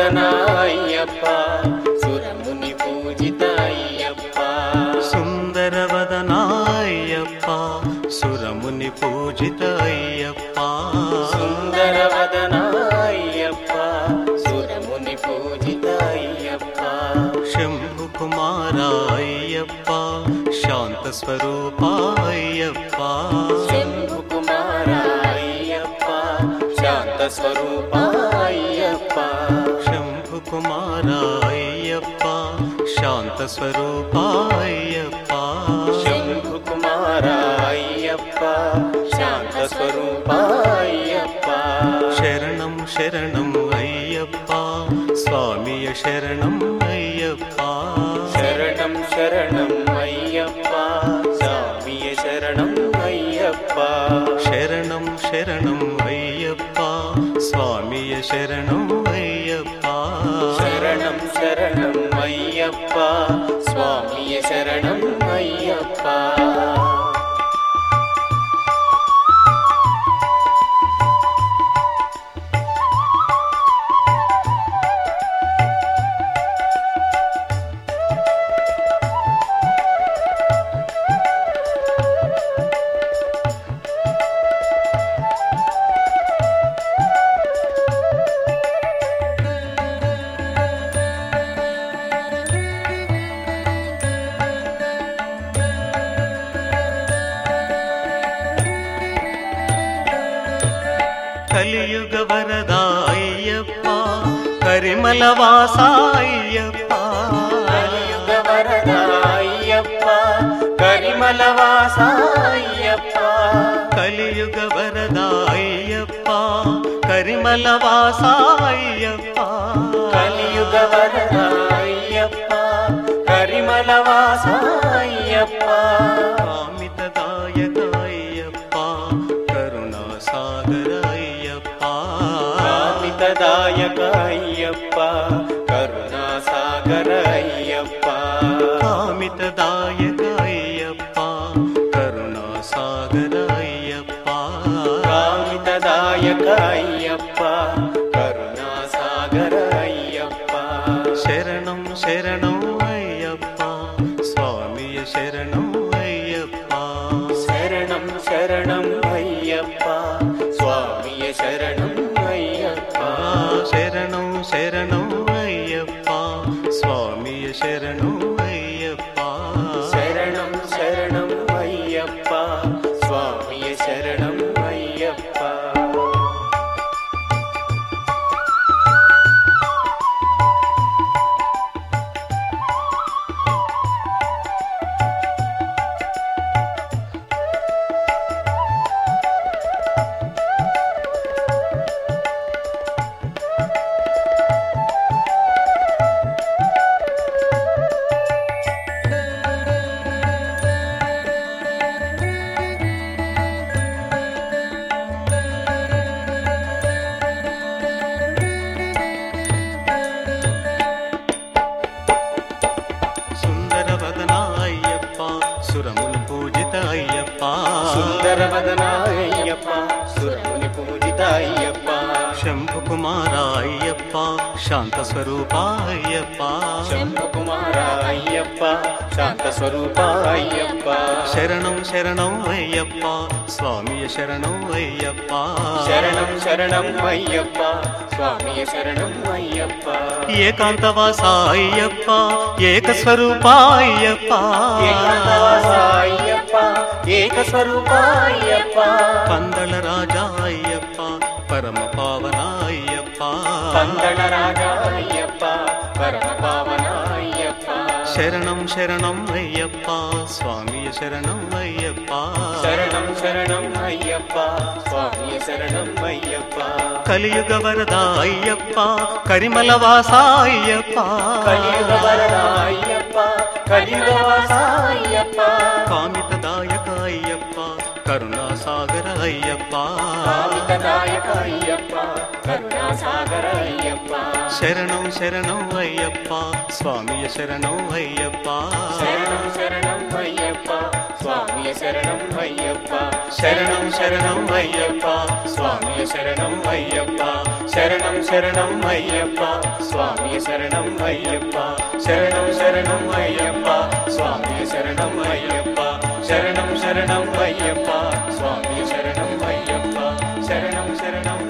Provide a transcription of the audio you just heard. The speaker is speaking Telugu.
సుందరవదనాయ్యప్ప సురముని పూజిత అయ్యప్ప సుందరవదనాయ్యప్ప సురముని పూజిత అయ్యప్ప సుందరవదనాయ్యప్ప సురముని పూజిత అయ్యప్ప శంభు కుమార అయ్యప్ప శాంత స్వరూప అయ్యప్ప శంభు కుమార అయ్యప్ప శాంత స్వరూప అయ్యప్ప శంభు కుమార అయ్యప్ప శాంత స్వరూప అయ్యప్ప శంభు కుమార అయ్యప్ప శాంత స్వరూప అయ్యప్ప శరణం శరణం అయ్యప్ప స్వామియ శరణం అయ్యప్ప శరణం శరణం అయ్యప్ప స్వామియ శరణం అయ్యప్ప శరణం శరణం అయ్యప్ప స్వామియ శరణం అయ్యప్ప శరణం శరణం అయ్యప్ప స్వామియ శరణం అయ్యప్ప కలియుగ వరద అయ్యప్ప కరిమల వాస అయ్యప్ప కలియుగ వరద అయ్యప్ప కరిమల వాస అయ్యప్ప కలియుగ వరద అయ్యప్ప కరిమల వాస అయ్యప్ప కలియుగ వరద అయ్యప్ప కరిమల వాస అయ్యప్ప కామితదాయక అయ్యప్ప కరుణా సాగర అయ్యప్ప కామితదాయక అయ్యప్ప కరుణా సాగర అయ్యప్ప కామితదాయక అయ్యప్ప కరుణా సాగర అయ్యప్ప కామితదాయక అయ్యప్ప కరుణా సాగర అయ్యప్ప శరణం శరణం అయ్యప్ప స్వామియ శరణం అయ్యప్ప శరణం శరణం అయ్యప్ప స్వామియ శరణం అయ్యప్ప శరణం శరణం అయ్యప్ప స్వామియ శరణం అయ్యప్ప శరణం శరణం అయ్యప్ప స్వామియ శరణం అయ్యప్ప సుందరవదన అయ్యప్ప సురముని పూజిత అయ్యప్ప సుందరవదన అయ్యప్ప సురముని పూజిత అయ్యప్ప శంభు కుమార అయ్యప్ప శాంత స్వరూప అయ్యప్ప శంభు కుమార అయ్యప్ప శాంత స్వరూప అయ్యప్ప శరణం శరణం అయ్యప్ప స్వామియ శరణం అయ్యప్ప శరణం శరణం అయ్యప్ప స్వామియ శరణం అయ్యప్ప ఏకాంతవాస అయ్యప్ప ఏక స్వరూప అయ్యప్ప ఏకాంతవాస అయ్యప్ప ఏక స్వరూప అయ్యప్ప పందళ రాజా అయ్యప్ప పరమ పావన అయ్యప్ప పందళ రాజా అయ్యప్ప పరమ పావన అయ్యప్ప శరణం శరణం అయ్యప్ప స్వామియ శరణం అయ్యప్ప శరణం శరణం అయ్యప్ప స్వామియ శరణం అయ్యప్ప కలియుగ వరద అయ్యప్ప కరిమల వాస అయ్యప్ప కలియుగ వరద అయ్యప్ప కలియుగ వాస అయ్యప్ప కామితదాయక అయ్యప్ప కరుణా సాగర అయ్యప్ప కామితదాయక అయ్యప్ప కరుణా సాగర అయ్యప్ప శరణం శరణం అయ్యప్ప స్వామియ శరణం అయ్యప్ప శరణం శరణం అయ్యప్ప స్వామియ శరణం అయ్యప్ప శరణం శరణం అయ్యప్ప స్వామియ శరణం అయ్యప్ప శరణం శరణం అయ్యప్ప స్వామియ శరణం అయ్యప్ప శరణం శరణం అయ్యప్ప స్వామియ శరణం అయ్యప్ప శరణం శరణం అయ్యప్ప స్వామియ శరణం అయ్యప్ప శరణం శరణం